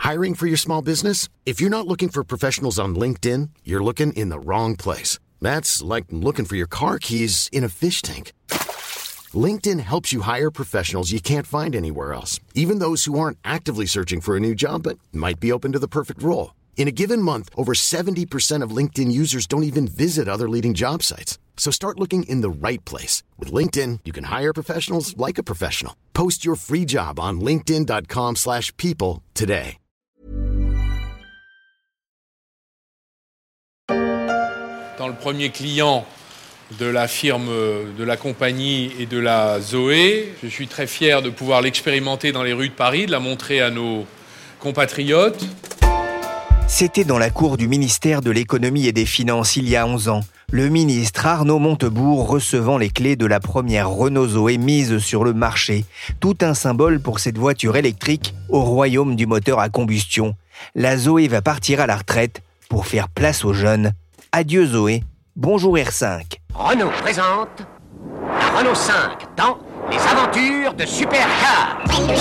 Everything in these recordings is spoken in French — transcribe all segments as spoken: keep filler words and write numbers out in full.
Hiring for your small business? If you're not looking for professionals on LinkedIn, you're looking in the wrong place. That's like looking for your car keys in a fish tank. LinkedIn helps you hire professionals you can't find anywhere else, even those who aren't actively searching for a new job but might be open to the perfect role. In a given month, over seventy percent of LinkedIn users don't even visit other leading job sites. So start looking in the right place. With LinkedIn, you can hire professionals like a professional. Post your free job on linkedin.com slash people today. Dans le premier client de la firme, de la compagnie et de la Zoé, je suis très fier de pouvoir l'expérimenter dans les rues de Paris, de la montrer à nos compatriotes. C'était dans la cour du ministère de l'économie et des finances il y a onze ans. Le ministre Arnaud Montebourg recevant les clés de la première Renault Zoé mise sur le marché. Tout un symbole pour cette voiture électrique au royaume du moteur à combustion. La Zoé va partir à la retraite pour faire place aux jeunes. Adieu Zoé, bonjour R cinq. Renault présente la Renault cinq dans les aventures de Supercar.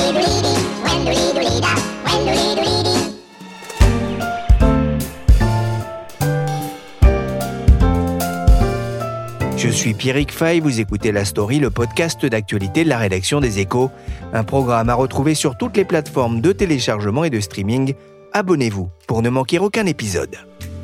Je suis Pierrick Fay, vous écoutez La Story, le podcast d'actualité de la rédaction des Échos. Un programme à retrouver sur toutes les plateformes de téléchargement et de streaming. Abonnez-vous pour ne manquer aucun épisode.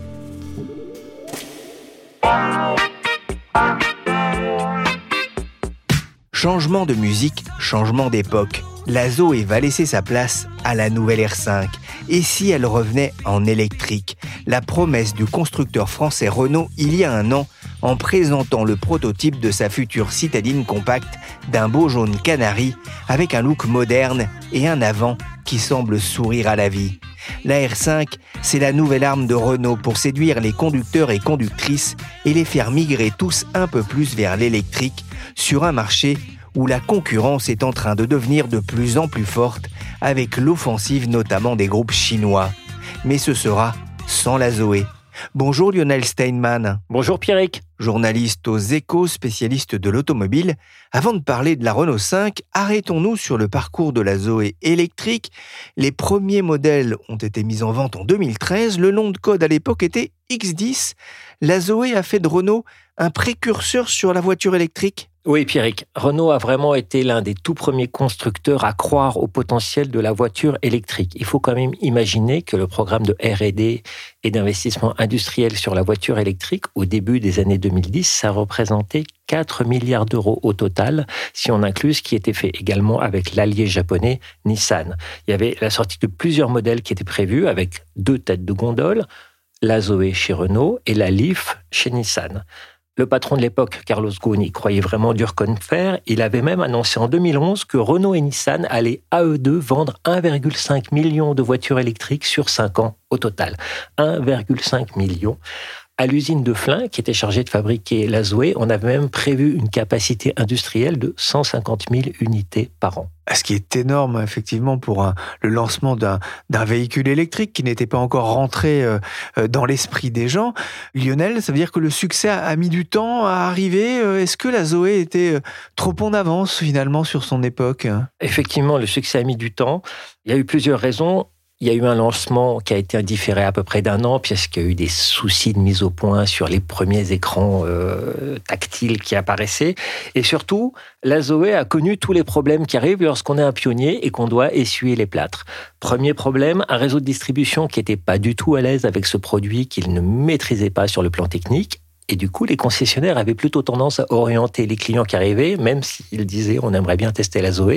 Changement de musique, changement d'époque. La Zoé va laisser sa place à la nouvelle R cinq. Et si elle revenait en électrique? La promesse du constructeur français Renault il y a un an en présentant le prototype de sa future citadine compacte d'un beau jaune canari avec un look moderne et un avant qui semble sourire à la vie. La R cinq, c'est la nouvelle arme de Renault pour séduire les conducteurs et conductrices et les faire migrer tous un peu plus vers l'électrique sur un marché où la concurrence est en train de devenir de plus en plus forte avec l'offensive notamment des groupes chinois. Mais ce sera sans la Zoé. Bonjour Lionel Steinman. Bonjour Pierrick. Journaliste aux Échos, spécialiste de l'automobile. Avant de parler de la Renault cinq, arrêtons-nous sur le parcours de la Zoé électrique. Les premiers modèles ont été mis en vente en deux mille treize. Le nom de code à l'époque était X dix. La Zoé a fait de Renault un précurseur sur la voiture électrique. Oui, Pierrick. Renault a vraiment été l'un des tout premiers constructeurs à croire au potentiel de la voiture électrique. Il faut quand même imaginer que le programme de R et D et d'investissement industriel sur la voiture électrique, au début des années deux mille dix, ça représentait quatre milliards d'euros au total, si on inclut ce qui était fait également avec l'allié japonais Nissan. Il y avait la sortie de plusieurs modèles qui étaient prévus avec deux têtes de gondole, la Zoé chez Renault et la Leaf chez Nissan. Le patron de l'époque, Carlos Ghosn, y croyait vraiment dur comme fer. Il avait même annoncé en deux mille onze que Renault et Nissan allaient à eux deux vendre un virgule cinq million de voitures électriques sur cinq ans au total. un virgule cinq million. À l'usine de Flins, qui était chargée de fabriquer la Zoé, on avait même prévu une capacité industrielle de cent cinquante mille unités par an. Ce qui est énorme, effectivement, pour un, le lancement d'un, d'un véhicule électrique qui n'était pas encore rentré euh, dans l'esprit des gens. Lionel, ça veut dire que le succès a, a mis du temps à arriver. Est-ce que la Zoé était trop en avance, finalement, sur son époque? Effectivement, le succès a mis du temps. Il y a eu plusieurs raisons. Il y a eu un lancement qui a été différé à peu près d'un an, puisqu'il y a eu des soucis de mise au point sur les premiers écrans euh, tactiles qui apparaissaient. Et surtout, la Zoé a connu tous les problèmes qui arrivent lorsqu'on est un pionnier et qu'on doit essuyer les plâtres. Premier problème, un réseau de distribution qui n'était pas du tout à l'aise avec ce produit, qu'il ne maîtrisait pas sur le plan technique. Et du coup, les concessionnaires avaient plutôt tendance à orienter les clients qui arrivaient, même s'ils disaient « on aimerait bien tester la Zoé ».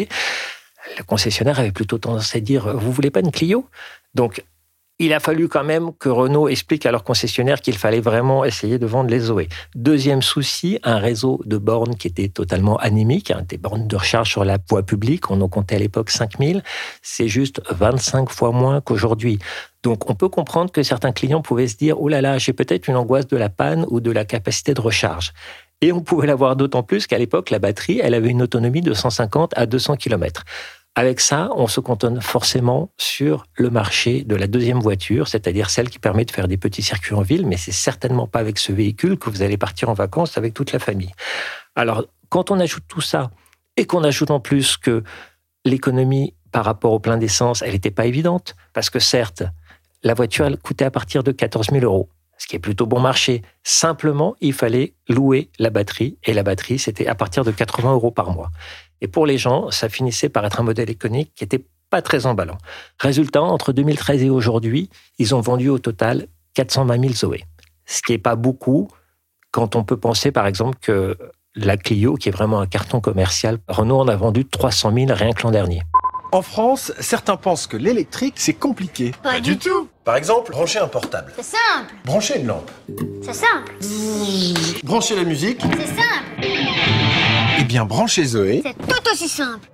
Le concessionnaire avait plutôt tendance à dire « vous voulez pas une Clio ?» Donc, il a fallu quand même que Renault explique à leurs concessionnaires qu'il fallait vraiment essayer de vendre les Zoé. Deuxième souci, un réseau de bornes qui était totalement anémique, hein, des bornes de recharge sur la voie publique, on en comptait à l'époque cinq mille, c'est juste vingt-cinq fois moins qu'aujourd'hui. Donc, on peut comprendre que certains clients pouvaient se dire « oh là là, j'ai peut-être une angoisse de la panne ou de la capacité de recharge ». Et on pouvait l'avoir d'autant plus qu'à l'époque, la batterie, elle avait une autonomie de cent cinquante à deux cents kilomètres. Avec ça, on se cantonne forcément sur le marché de la deuxième voiture, c'est-à-dire celle qui permet de faire des petits circuits en ville, mais c'est certainement pas avec ce véhicule que vous allez partir en vacances avec toute la famille. Alors, quand on ajoute tout ça, et qu'on ajoute en plus que l'économie par rapport au plein d'essence, elle n'était pas évidente. Parce que certes, la voiture, elle coûtait à partir de quatorze mille euros, ce qui est plutôt bon marché. Simplement, il fallait louer la batterie. Et la batterie, c'était à partir de quatre-vingts euros par mois. Et pour les gens, ça finissait par être un modèle économique qui n'était pas très emballant. Résultat, entre deux mille treize et aujourd'hui, ils ont vendu au total quatre cent vingt mille Zoé. Ce qui n'est pas beaucoup quand on peut penser, par exemple, que la Clio, qui est vraiment un carton commercial, Renault en a vendu trois cent mille rien que l'an dernier. En France, certains pensent que l'électrique, c'est compliqué. Pas, Pas du tout. tout. Par exemple, brancher un portable. C'est simple. Brancher une lampe. C'est simple. Brancher la musique. C'est simple. Eh bien, brancher Zoé. C'est tout aussi simple.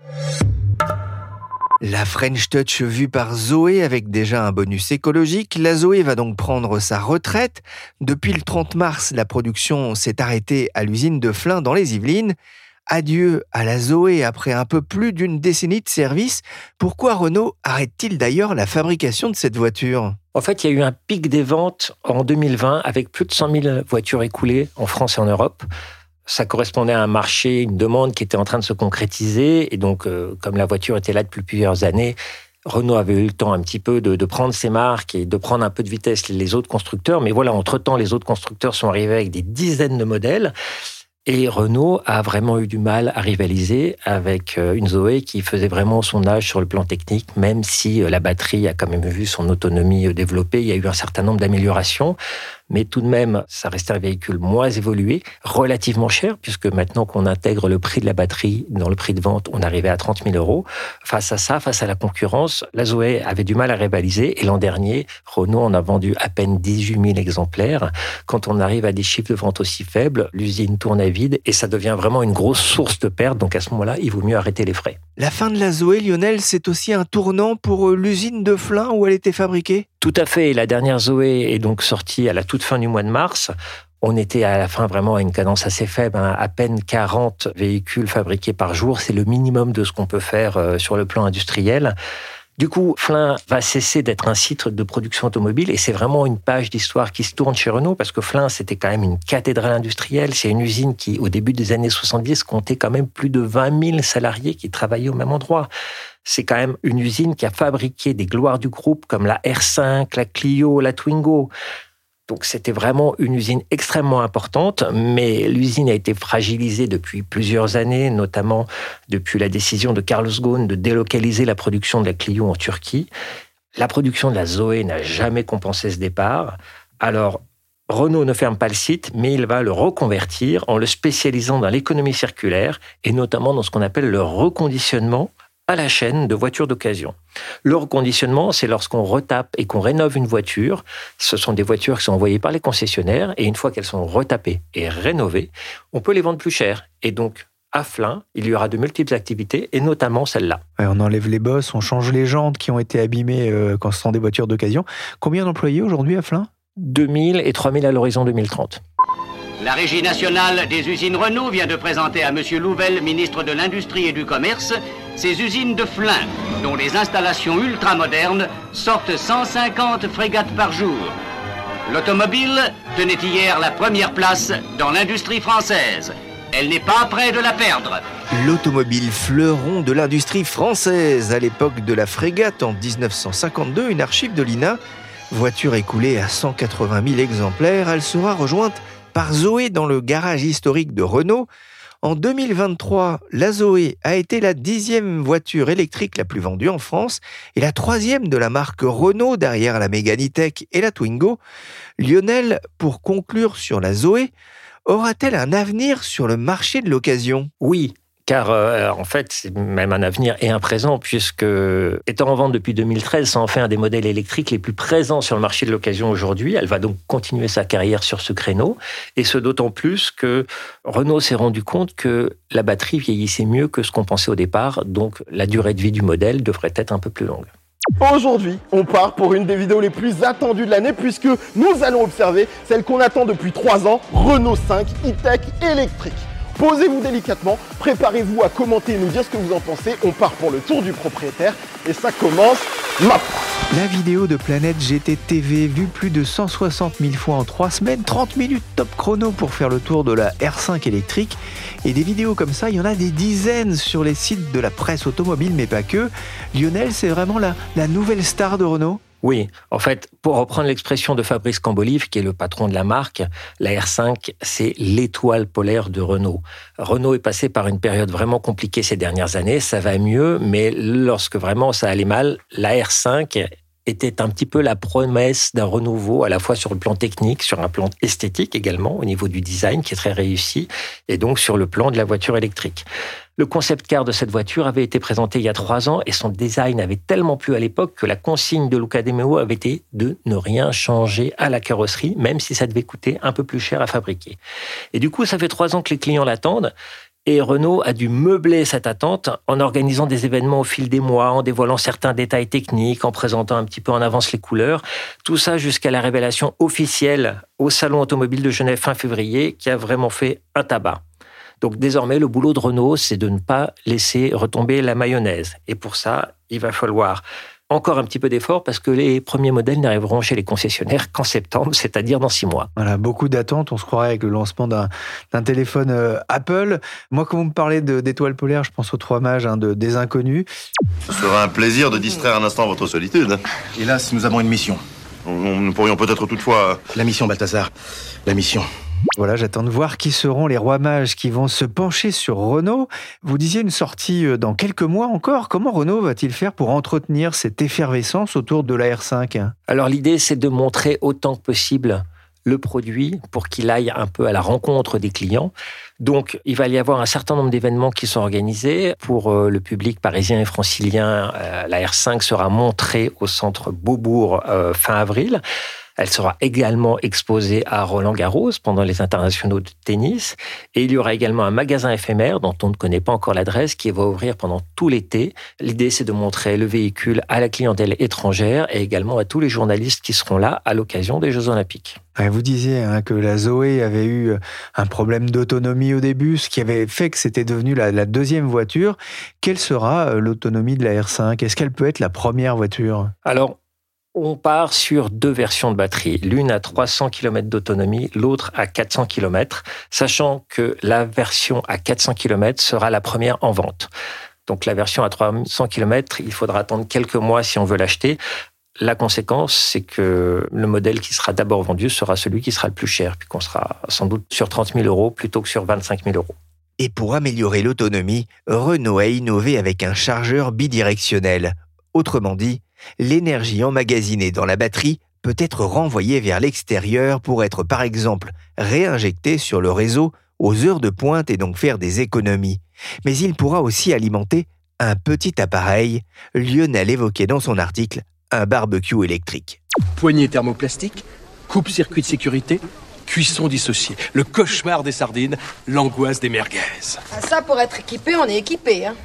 La French Touch vue par Zoé avec déjà un bonus écologique. La Zoé va donc prendre sa retraite. Depuis le trente mars, la production s'est arrêtée à l'usine de Flins dans les Yvelines. Adieu à la Zoé après un peu plus d'une décennie de service. Pourquoi Renault arrête-t-il d'ailleurs la fabrication de cette voiture ? En fait, il y a eu un pic des ventes en deux mille vingt avec plus de cent mille voitures écoulées en France et en Europe. Ça correspondait à un marché, une demande qui était en train de se concrétiser. Et donc, euh, comme la voiture était là depuis plusieurs années, Renault avait eu le temps un petit peu de, de prendre ses marques et de prendre un peu de vitesse les autres constructeurs. Mais voilà, entre-temps, les autres constructeurs sont arrivés avec des dizaines de modèles. Et Renault a vraiment eu du mal à rivaliser avec une Zoé qui faisait vraiment son âge sur le plan technique, même si la batterie a quand même vu son autonomie développer. Il y a eu un certain nombre d'améliorations, mais tout de même, ça restait un véhicule moins évolué, relativement cher, puisque maintenant qu'on intègre le prix de la batterie dans le prix de vente, on arrivait à trente mille euros. Face à ça, face à la concurrence, la Zoé avait du mal à rivaliser. Et l'an dernier, Renault en a vendu à peine dix-huit mille exemplaires. Quand on arrive à des chiffres de vente aussi faibles, l'usine tourne à vide et ça devient vraiment une grosse source de perte. Donc à ce moment-là, il vaut mieux arrêter les frais. La fin de la Zoé, Lionel, c'est aussi un tournant pour l'usine de Flins où elle était fabriquée ? Tout à fait. La dernière Zoé est donc sortie à la toute fin du mois de mars. On était à la fin vraiment à une cadence assez faible, hein, à peine quarante véhicules fabriqués par jour. C'est le minimum de ce qu'on peut faire euh, sur le plan industriel. Du coup, Flins va cesser d'être un site de production automobile et c'est vraiment une page d'histoire qui se tourne chez Renault parce que Flins, c'était quand même une cathédrale industrielle. C'est une usine qui, au début des années soixante-dix, comptait quand même plus de vingt mille salariés qui travaillaient au même endroit. C'est quand même une usine qui a fabriqué des gloires du groupe comme la R cinq, la Clio, la Twingo. Donc c'était vraiment une usine extrêmement importante, mais l'usine a été fragilisée depuis plusieurs années, notamment depuis la décision de Carlos Ghosn de délocaliser la production de la Clio en Turquie. La production de la Zoé n'a jamais compensé ce départ. Alors, Renault ne ferme pas le site, mais il va le reconvertir en le spécialisant dans l'économie circulaire et notamment dans ce qu'on appelle le reconditionnement à la chaîne de voitures d'occasion. Le reconditionnement, c'est lorsqu'on retape et qu'on rénove une voiture. Ce sont des voitures qui sont envoyées par les concessionnaires et une fois qu'elles sont retapées et rénovées, on peut les vendre plus cher. Et donc, à Flins, il y aura de multiples activités et notamment celle-là. Ouais, on enlève les bosses, on change les jantes qui ont été abîmées euh, quand ce sont des voitures d'occasion. Combien d'employés aujourd'hui à Flins ? deux mille et trois mille à l'horizon deux mille trente. La Régie nationale des usines Renault vient de présenter à M. Louvel, ministre de l'Industrie et du Commerce, ces usines de Flins, dont les installations ultramodernes sortent cent cinquante frégates par jour. L'automobile tenait hier la première place dans l'industrie française. Elle n'est pas près de la perdre. L'automobile fleuron de l'industrie française. À l'époque de la frégate en dix-neuf cent cinquante-deux, une archive de l'I N A. Voiture écoulée à cent quatre-vingt mille exemplaires, elle sera rejointe par Zoé dans le garage historique de Renault. En deux mille vingt-trois, la Zoé a été la dixième voiture électrique la plus vendue en France et la troisième de la marque Renault derrière la Mégane E-Tech et la Twingo. Lionel, pour conclure sur la Zoé, aura-t-elle un avenir sur le marché de l'occasion ? Oui, car euh, en fait, c'est même un avenir et un présent, puisque, étant en vente depuis deux mille treize, ça en fait un des modèles électriques les plus présents sur le marché de l'occasion aujourd'hui. Elle va donc continuer sa carrière sur ce créneau, et ce d'autant plus que Renault s'est rendu compte que la batterie vieillissait mieux que ce qu'on pensait au départ, donc la durée de vie du modèle devrait être un peu plus longue. Aujourd'hui, on part pour une des vidéos les plus attendues de l'année puisque nous allons observer celle qu'on attend depuis trois ans, Renault cinq E-Tech électrique. Posez-vous délicatement, préparez-vous à commenter et nous dire ce que vous en pensez. On part pour le tour du propriétaire et ça commence map. La vidéo de Planète G T T V vue plus de cent soixante mille fois en trois semaines, trente minutes top chrono pour faire le tour de la R cinq électrique. Et des vidéos comme ça, il y en a des dizaines sur les sites de la presse automobile, mais pas que. Lionel, c'est vraiment la, la nouvelle star de Renault ? Oui, en fait, pour reprendre l'expression de Fabrice Cambolive, qui est le patron de la marque, la R cinq, c'est l'étoile polaire de Renault. Renault est passé par une période vraiment compliquée ces dernières années, ça va mieux, mais lorsque vraiment ça allait mal, la R cinq était un petit peu la promesse d'un renouveau, à la fois sur le plan technique, sur un plan esthétique également, au niveau du design qui est très réussi, et donc sur le plan de la voiture électrique. Le concept car de cette voiture avait été présenté il y a trois ans et son design avait tellement plu à l'époque que la consigne de Luca de Meo avait été de ne rien changer à la carrosserie, même si ça devait coûter un peu plus cher à fabriquer. Et du coup, ça fait trois ans que les clients l'attendent. Et Renault a dû meubler cette attente en organisant des événements au fil des mois, en dévoilant certains détails techniques, en présentant un petit peu en avance les couleurs. Tout ça jusqu'à la révélation officielle au Salon automobile de Genève fin février, qui a vraiment fait un tabac. Donc désormais, le boulot de Renault, c'est de ne pas laisser retomber la mayonnaise. Et pour ça, il va falloir encore un petit peu d'effort parce que les premiers modèles n'arriveront chez les concessionnaires qu'en septembre, c'est-à-dire dans six mois. Voilà, beaucoup d'attentes. On se croirait avec le lancement d'un, d'un téléphone euh, Apple. Moi, quand vous me parlez de, d'étoiles polaires, je pense aux trois mages hein, de, des inconnus. Ce sera un plaisir de distraire un instant votre solitude. Hélas, nous avons une mission. Nous pourrions peut-être toutefois... La mission, Balthazar. La mission. Voilà, j'attends de voir qui seront les rois mages qui vont se pencher sur Renault. Vous disiez une sortie dans quelques mois encore. Comment Renault va-t-il faire pour entretenir cette effervescence autour de la R cinq ? Alors l'idée, c'est de montrer autant que possible le produit pour qu'il aille un peu à la rencontre des clients. Donc, il va y avoir un certain nombre d'événements qui sont organisés. Pour le public parisien et francilien, la R cinq sera montrée au centre Beaubourg euh, fin avril. Elle sera également exposée à Roland-Garros pendant les internationaux de tennis. Et il y aura également un magasin éphémère dont on ne connaît pas encore l'adresse qui va ouvrir pendant tout l'été. L'idée, c'est de montrer le véhicule à la clientèle étrangère et également à tous les journalistes qui seront là à l'occasion des Jeux Olympiques. Vous disiez hein, que la Zoé avait eu un problème d'autonomie au début, ce qui avait fait que c'était devenu la, la deuxième voiture. Quelle sera l'autonomie de la R cinq ? Est-ce qu'elle peut être la première voiture ? Alors, on part sur deux versions de batterie. L'une à trois cents kilomètres d'autonomie, l'autre à quatre cents kilomètres, sachant que la version à quatre cents kilomètres sera la première en vente. Donc la version à trois cents kilomètres, il faudra attendre quelques mois si on veut l'acheter. La conséquence, c'est que le modèle qui sera d'abord vendu sera celui qui sera le plus cher, puis qu'on sera sans doute sur trente mille euros plutôt que sur vingt-cinq mille euros. Et pour améliorer l'autonomie, Renault a innové avec un chargeur bidirectionnel. Autrement dit, l'énergie emmagasinée dans la batterie peut être renvoyée vers l'extérieur pour être par exemple réinjectée sur le réseau aux heures de pointe et donc faire des économies. Mais il pourra aussi alimenter un petit appareil, Lionel évoquait dans son article un barbecue électrique. Poignée thermoplastique, coupe-circuit de sécurité, cuisson dissociée, le cauchemar des sardines, l'angoisse des merguez. Ah, ça, pour être équipé, on est équipé, hein.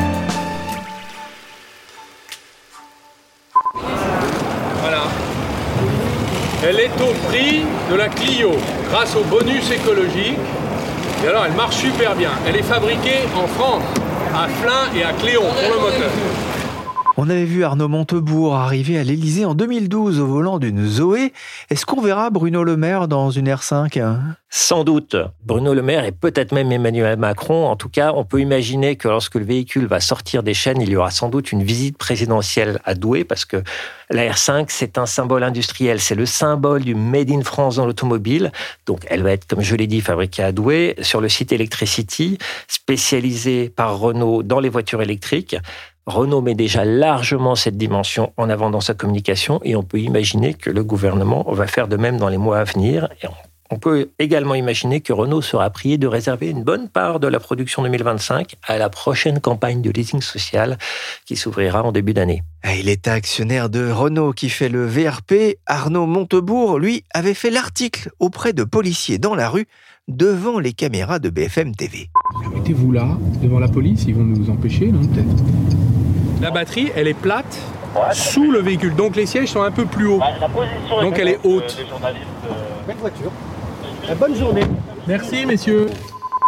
Voilà. Elle est au prix de la Clio, grâce au bonus écologique. Et alors, elle marche super bien. Elle est fabriquée en France, à Flins et à Cléon, pour le moteur. On avait vu Arnaud Montebourg arriver à l'Élysée en deux mille douze au volant d'une Zoé. Est-ce qu'on verra Bruno Le Maire dans une R cinq ? Sans doute. Bruno Le Maire et peut-être même Emmanuel Macron. En tout cas, on peut imaginer que lorsque le véhicule va sortir des chaînes, il y aura sans doute une visite présidentielle à Douai parce que la R cinq, c'est un symbole industriel. C'est le symbole du Made in France dans l'automobile. Donc, elle va être, comme je l'ai dit, fabriquée à Douai sur le site Electricity, spécialisé par Renault dans les voitures électriques. Renault met déjà largement cette dimension en avant dans sa communication et on peut imaginer que le gouvernement va faire de même dans les mois à venir. Et on peut également imaginer que Renault sera prié de réserver une bonne part de la production deux mille vingt-cinq à la prochaine campagne de leasing social qui s'ouvrira en début d'année. Et l'État actionnaire de Renault qui fait le V R P, Arnaud Montebourg, lui, avait fait l'article auprès de policiers dans la rue devant les caméras de B F M T V. Mettez-vous là, devant la police, ils vont nous empêcher, non, peut-être ? La batterie, elle est plate sous le véhicule, donc les sièges sont un peu plus hauts. Donc elle est haute. Belle voiture. Bonne journée. Merci, messieurs.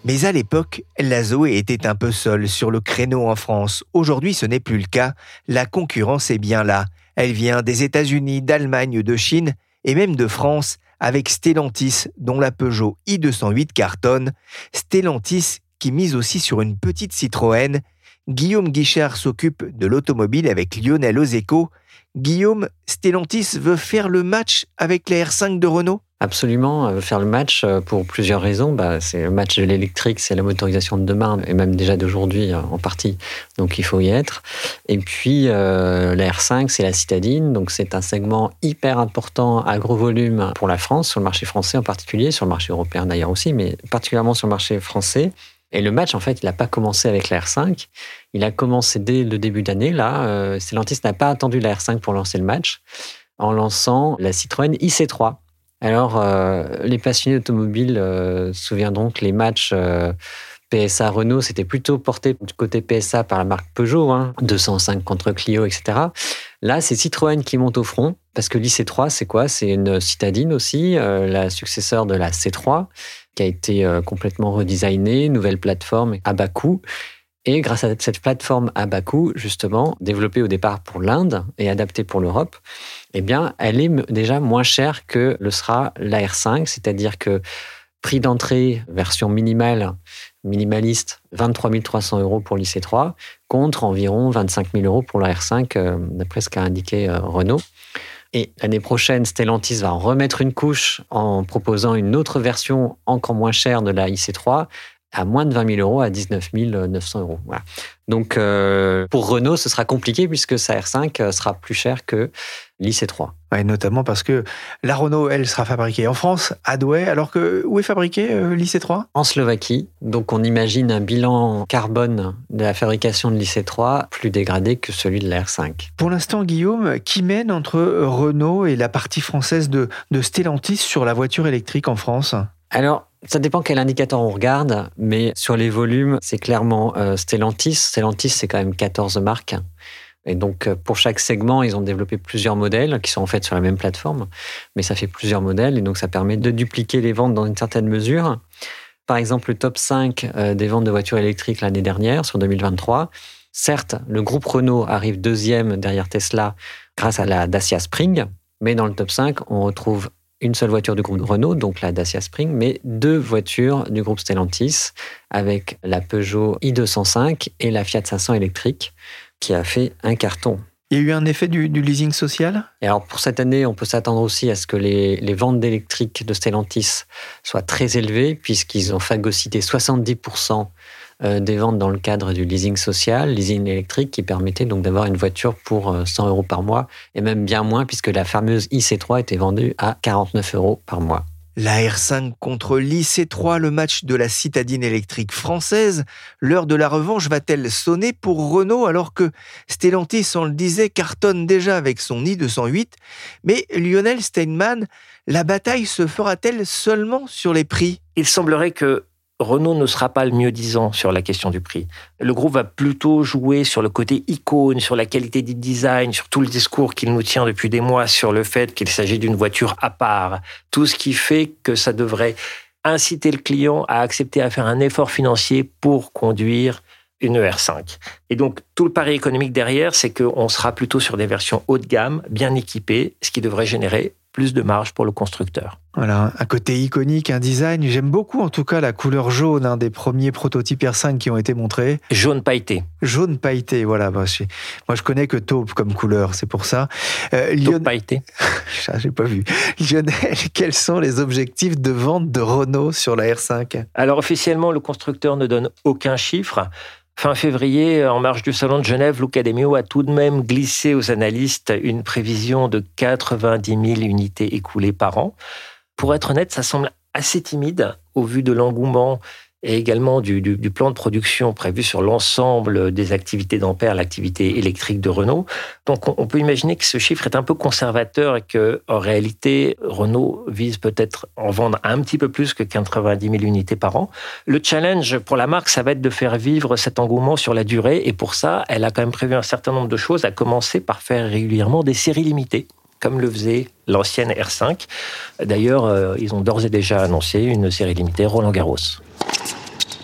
Mais à l'époque, la Zoé était un peu seule sur le créneau en France. Aujourd'hui, ce n'est plus le cas. La concurrence est bien là. Elle vient des États-Unis, d'Allemagne, de Chine et même de France avec Stellantis, dont la Peugeot i deux cent huit cartonne. Stellantis qui mise aussi sur une petite Citroën. Guillaume Guichard s'occupe de l'automobile avec Lionel Oseco. Guillaume, Stellantis veut faire le match avec la R cinq de Renault ? Absolument, faire le match pour plusieurs raisons. Bah, c'est le match de l'électrique, c'est la motorisation de demain, et même déjà d'aujourd'hui en partie, donc il faut y être. Et puis euh, la R cinq, c'est la citadine, donc c'est un segment hyper important à gros volume pour la France, sur le marché français en particulier, sur le marché européen d'ailleurs aussi, mais particulièrement sur le marché français. Et le match, en fait, il n'a pas commencé avec la R cinq, il a commencé dès le début d'année. Là, euh, Stellantis n'a pas attendu la R cinq pour lancer le match, en lançant la Citroën I C trois. Alors, euh, les passionnés automobiles euh, se souviendront que les matchs euh, P S A Renault, c'était plutôt porté du côté P S A par la marque Peugeot, hein, deux cent cinq contre Clio, et cetera. Là, c'est Citroën qui monte au front, parce que l'I C trois, c'est quoi ? C'est une citadine aussi, euh, la successeur de la C trois, qui a été euh, complètement redesignée, nouvelle plateforme à bas coût. Et grâce à cette plateforme à bas coût, justement, développée au départ pour l'Inde et adaptée pour l'Europe, eh bien, elle est déjà moins chère que le sera la R cinq, c'est-à-dire que prix d'entrée, version minimale, minimaliste, vingt-trois mille trois cents euros pour l'I C trois, contre environ vingt-cinq mille euros pour la R cinq, euh, d'après ce qu'a indiqué euh, Renault. Et l'année prochaine, Stellantis va en remettre une couche en proposant une autre version encore moins chère de la I C trois, à moins de vingt mille euros, à dix-neuf mille neuf cents euros. Voilà. Donc, euh, pour Renault, ce sera compliqué puisque sa R cinq sera plus chère que l'I C trois. Ouais, notamment parce que la Renault, elle, sera fabriquée en France, à Douai, alors que où est fabriquée euh, l'I C trois ? En Slovaquie. Donc, on imagine un bilan carbone de la fabrication de l'I C trois plus dégradé que celui de la R cinq. Pour l'instant, Guillaume, qui mène entre Renault et la partie française de, de Stellantis sur la voiture électrique en France ? Alors, ça dépend quel indicateur on regarde, mais sur les volumes, c'est clairement euh, Stellantis. Stellantis, c'est quand même quatorze marques. Et donc, pour chaque segment, ils ont développé plusieurs modèles qui sont en fait sur la même plateforme, mais ça fait plusieurs modèles et donc ça permet de dupliquer les ventes dans une certaine mesure. Par exemple, le top cinq euh, des ventes de voitures électriques l'année dernière, sur deux mille vingt-trois. Certes, le groupe Renault arrive deuxième derrière Tesla grâce à la Dacia Spring, mais dans le top cinq, on retrouve une seule voiture du groupe Renault, donc la Dacia Spring, mais deux voitures du groupe Stellantis, avec la Peugeot i deux cent cinq et la Fiat cinq cents électrique, qui a fait un carton. Il y a eu un effet du, du leasing social ? Et alors pour cette année, on peut s'attendre aussi à ce que les, les ventes d'électriques de Stellantis soient très élevées, puisqu'ils ont phagocyté soixante-dix pour cent des ventes dans le cadre du leasing social, leasing électrique, qui permettait donc d'avoir une voiture pour cent euros par mois, et même bien moins, puisque la fameuse I C trois était vendue à quarante-neuf euros par mois. La R cinq contre l'I C trois, le match de la citadine électrique française. L'heure de la revanche va-t-elle sonner pour Renault alors que Stellantis, on le disait, cartonne déjà avec son i deux cent huit ? Mais Lionel Steinman, la bataille se fera-t-elle seulement sur les prix ? Il semblerait que Renault ne sera pas le mieux-disant sur la question du prix. Le groupe va plutôt jouer sur le côté icône, sur la qualité du design, sur tout le discours qu'il nous tient depuis des mois sur le fait qu'il s'agit d'une voiture à part. Tout ce qui fait que ça devrait inciter le client à accepter à faire un effort financier pour conduire une R cinq. Et donc, tout le pari économique derrière, c'est qu'on sera plutôt sur des versions haut de gamme, bien équipées, ce qui devrait générer plus de marge pour le constructeur. Voilà, un côté iconique, un design. J'aime beaucoup en tout cas la couleur jaune, un des premiers prototypes R cinq qui ont été montrés. Jaune pailleté. Jaune pailleté, voilà. Moi je, moi, je connais que taupe comme couleur, c'est pour ça. Euh, taupe Lion... pailleté. J'ai pas vu. Lionel, quels sont les objectifs de vente de Renault sur la R cinq ? Alors officiellement, le constructeur ne donne aucun chiffre. Fin février, en marge du salon de Genève, Luca de Meo a tout de même glissé aux analystes une prévision de quatre-vingt-dix mille unités écoulées par an. Pour être honnête, ça semble assez timide au vu de l'engouement et également du, du, du plan de production prévu sur l'ensemble des activités d'Ampère, l'activité électrique de Renault. Donc on, on peut imaginer que ce chiffre est un peu conservateur et qu'en réalité, Renault vise peut-être en vendre un petit peu plus que quatre-vingt-dix mille unités par an. Le challenge pour la marque, ça va être de faire vivre cet engouement sur la durée et pour ça, elle a quand même prévu un certain nombre de choses, à commencer par faire régulièrement des séries limitées, comme le faisait l'ancienne R cinq. D'ailleurs, euh, ils ont d'ores et déjà annoncé une série limitée Roland-Garros.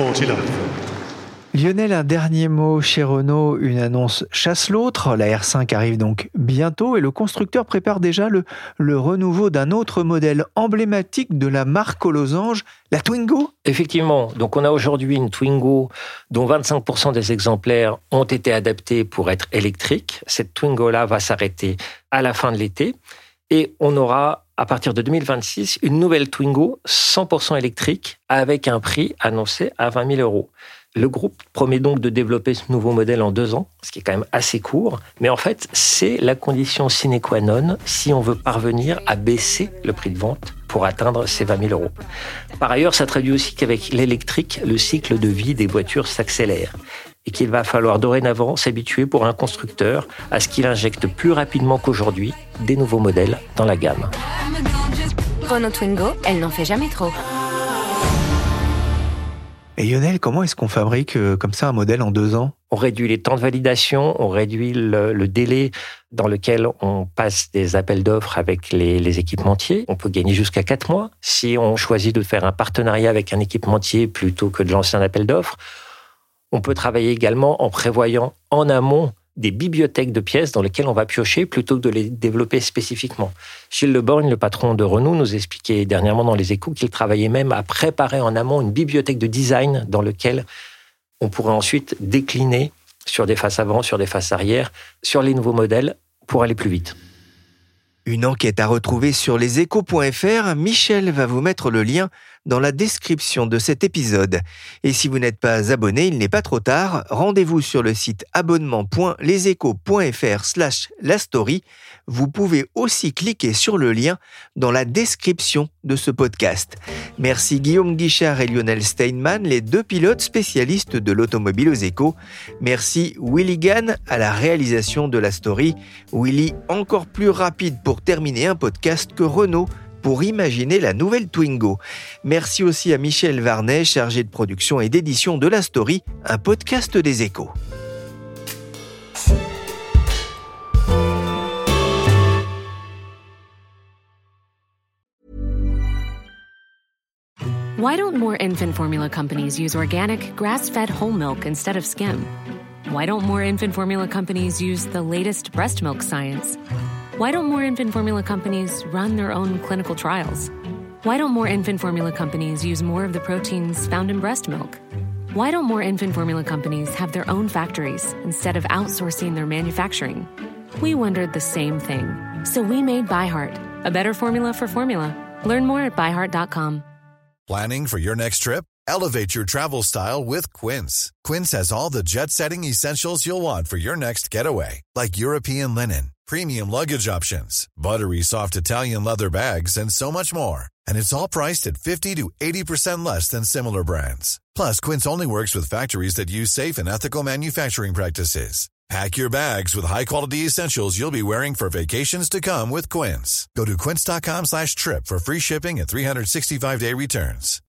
forty-nine. Lionel, un dernier mot chez Renault, une annonce chasse l'autre. La R cinq arrive donc bientôt et le constructeur prépare déjà le, le renouveau d'un autre modèle emblématique de la marque aux losanges, la Twingo. Effectivement, donc on a aujourd'hui une Twingo dont vingt-cinq pour cent des exemplaires ont été adaptés pour être électriques. Cette Twingo-là va s'arrêter à la fin de l'été et on aura à partir de deux mille vingt-six une nouvelle Twingo cent pour cent électrique avec un prix annoncé à vingt mille euros. Le groupe promet donc de développer ce nouveau modèle en deux ans, ce qui est quand même assez court. Mais en fait, c'est la condition sine qua non si on veut parvenir à baisser le prix de vente pour atteindre ces vingt mille euros. Par ailleurs, ça traduit aussi qu'avec l'électrique, le cycle de vie des voitures s'accélère et qu'il va falloir dorénavant s'habituer pour un constructeur à ce qu'il injecte plus rapidement qu'aujourd'hui des nouveaux modèles dans la gamme. Renault Twingo, elle n'en fait jamais trop. Et Lionel, comment est-ce qu'on fabrique euh, comme ça un modèle en deux ans ? On réduit les temps de validation, on réduit le, le délai dans lequel on passe des appels d'offres avec les, les équipementiers. On peut gagner jusqu'à quatre mois si on choisit de faire un partenariat avec un équipementier plutôt que de lancer un appel d'offres. On peut travailler également en prévoyant en amont des bibliothèques de pièces dans lesquelles on va piocher plutôt que de les développer spécifiquement. Gilles Le Borgne, le patron de Renault, nous expliquait dernièrement dans Les Échos qu'il travaillait même à préparer en amont une bibliothèque de design dans laquelle on pourrait ensuite décliner sur des faces avant, sur des faces arrière, sur les nouveaux modèles pour aller plus vite. Une enquête à retrouver sur leséchos point f r. Michel va vous mettre le lien dans la description de cet épisode. Et si vous n'êtes pas abonné, il n'est pas trop tard. Rendez-vous sur le site abonnement point leséchos point f r slash la story. Vous pouvez aussi cliquer sur le lien dans la description de ce podcast. Merci Guillaume Guichard et Lionel Steinman, les deux pilotes spécialistes de l'automobile aux échos. Merci Willy Gann à la réalisation de la story. Willy, encore plus rapide pour terminer un podcast que Renault pour imaginer la nouvelle Twingo. Merci aussi à Michel Varnet, chargé de production et d'édition de La Story, un podcast des Échos. Why don't more infant formula companies use organic, grass-fed whole milk instead of skim? Why don't more infant formula companies use the latest breast milk science? Why don't more infant formula companies run their own clinical trials? Why don't more infant formula companies use more of the proteins found in breast milk? Why don't more infant formula companies have their own factories instead of outsourcing their manufacturing? We wondered the same thing. So we made ByHeart, a better formula for formula. Learn more at by heart dot com. Planning for your next trip? Elevate your travel style with Quince. Quince has all the jet-setting essentials you'll want for your next getaway, like European linen, premium luggage options, buttery soft Italian leather bags, and so much more. And it's all priced at fifty to eighty percent less than similar brands. Plus, Quince only works with factories that use safe and ethical manufacturing practices. Pack your bags with high-quality essentials you'll be wearing for vacations to come with Quince. Go to quince dot com slash trip for free shipping and three sixty-five day returns.